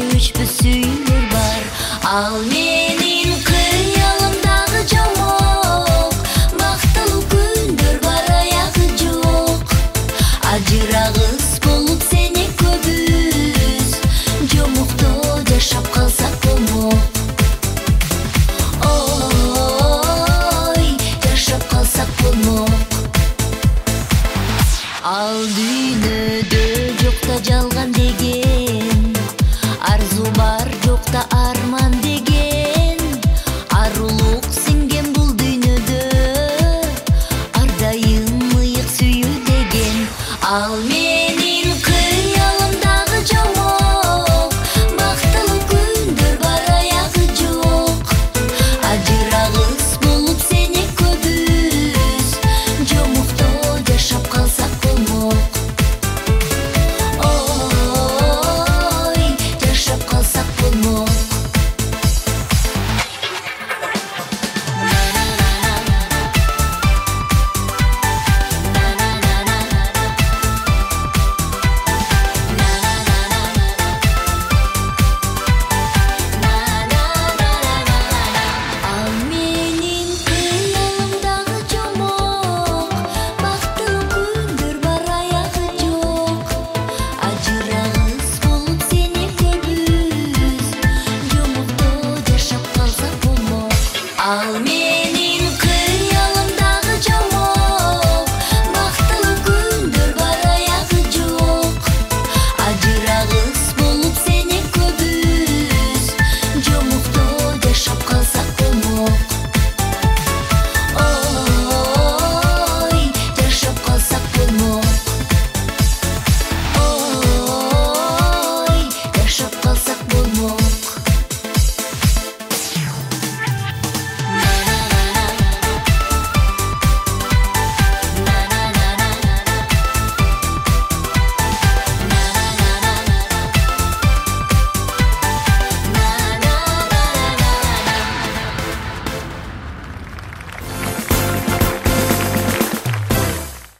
өчпөс үйлөр бар. Ал менин кыялымдагы жомок, бактылуу күндөр бар аягы жок. Ажырагыс болуп сен экөөбүз, жомокто жашап калсак болмок. Ой, жашап калсак болмок. Ал дүйнөдө жокта жалган деген, арзу бар жокта